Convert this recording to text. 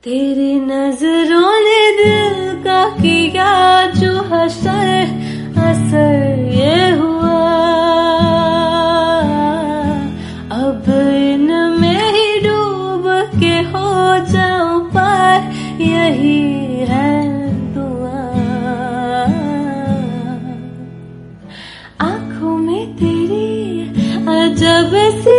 तेरी नजरों ने दिल का किया जो हसर, असर ये हुआ अब इनमें ही डूब के हो जाऊं पार, यही है दुआ। आंखों में तेरी अजब सी